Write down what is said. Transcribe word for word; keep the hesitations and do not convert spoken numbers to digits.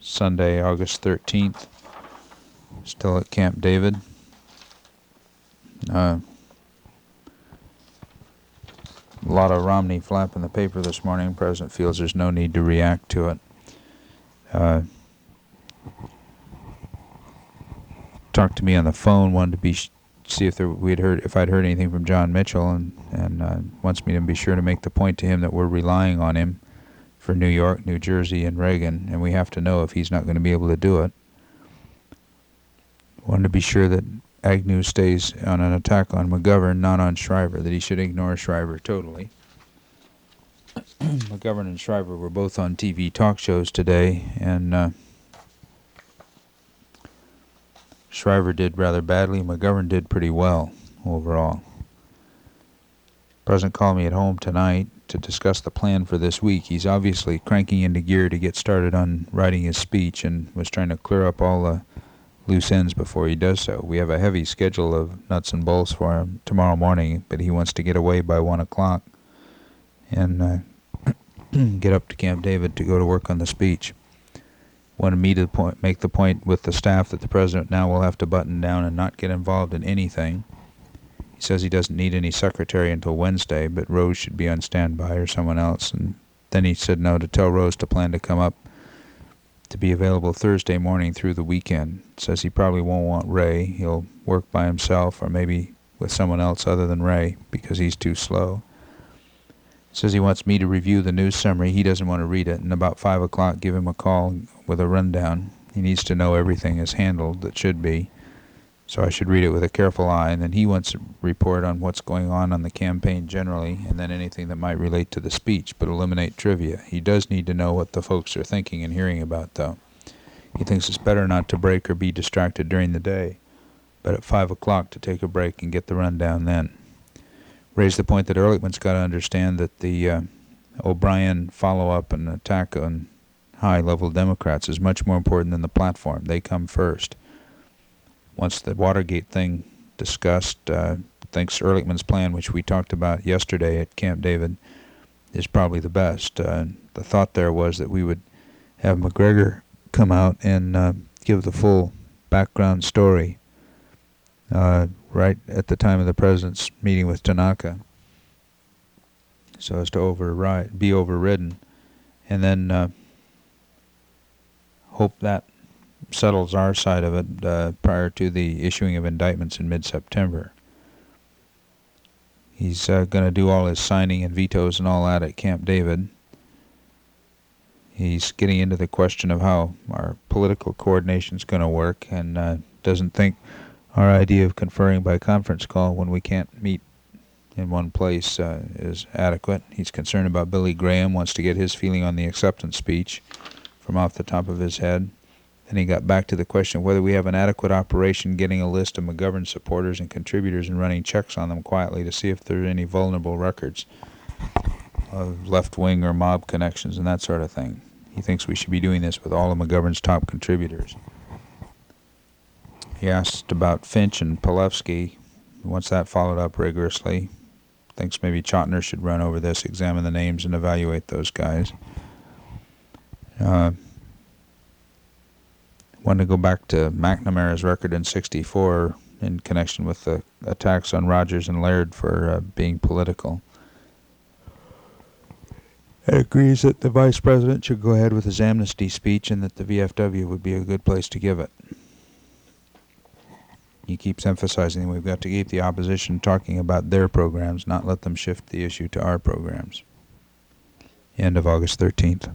Sunday, August thirteenth. Still at Camp David. Uh, a lot of Romney flap in the paper this morning. The President feels there's no need to react to it. Uh, talked to me on the phone, wanted to be sh- see if there, we'd heard if I'd heard anything from John Mitchell, and and uh, wants me to be sure to make the point to him that we're relying on him for New York, New Jersey, and Reagan, and we have to know if he's not going to be able to do it. Wanted to be sure that Agnew stays on an attack on McGovern, not on Shriver, that he should ignore Shriver totally. McGovern and Shriver were both on T V talk shows today, and uh, Shriver did rather badly. McGovern did pretty well overall. The President called me at home tonight to discuss the plan for this week. He's obviously cranking into gear to get started on writing his speech and was trying to clear up all the loose ends before he does so. We have a heavy schedule of nuts and bolts for him tomorrow morning, but he wants to get away by one o'clock and uh, get up to Camp David to go to work on the speech. Wanted me to point, make the point with the staff that the President now will have to button down and not get involved in anything. He says he doesn't need any secretary until Wednesday, but Rose should be on standby or someone else. And then he said no, to tell Rose to plan to come up to be available Thursday morning through the weekend. Says he probably won't want Ray. He'll work by himself or maybe with someone else other than Ray because he's too slow. Says he wants me to review the news summary. He doesn't want to read it. And about five o'clock, give him a call with a rundown. He needs to know everything is handled that should be. So I should read it with a careful eye. And then he wants to report on what's going on on the campaign generally, and then anything that might relate to the speech, but eliminate trivia. He does need to know what the folks are thinking and hearing about, though. He thinks it's better not to break or be distracted during the day, but at five o'clock to take a break and get the rundown then. Raised the point that Ehrlichman's got to understand that the uh, O'Brien follow-up and attack on high-level Democrats is much more important than the platform. They come first. Once the Watergate thing discussed, uh, thinks Ehrlichman's plan, which we talked about yesterday at Camp David, is probably the best. Uh, the thought there was that we would have McGregor come out and uh, give the full background story uh, right at the time of the President's meeting with Tanaka, so as to override, be overridden, and then uh, hope that settles our side of it uh, prior to the issuing of indictments in mid-September. He's uh, going to do all his signing and vetoes and all that at Camp David. He's getting into the question of how our political coordination is going to work, and uh, doesn't think our idea of conferring by conference call when we can't meet in one place uh, is adequate. He's concerned about Billy Graham, wants to get his feeling on the acceptance speech from off the top of his head. Then he got back to the question of whether we have an adequate operation getting a list of McGovern supporters and contributors and running checks on them quietly to see if there are any vulnerable records of left-wing or mob connections and that sort of thing. He thinks we should be doing this with all of McGovern's top contributors. He asked about Finch and Palevsky. He wants that followed up rigorously. Thinks maybe Chotiner should run over this, examine the names, and evaluate those guys. Uh, wanted to go back to McNamara's record in sixty-four in connection with the attacks on Rogers and Laird for uh, being political. He agrees that the Vice President should go ahead with his amnesty speech and that the V F W would be a good place to give it. He keeps emphasizing we've got to keep the opposition talking about their programs, not let them shift the issue to our programs. End of August thirteenth.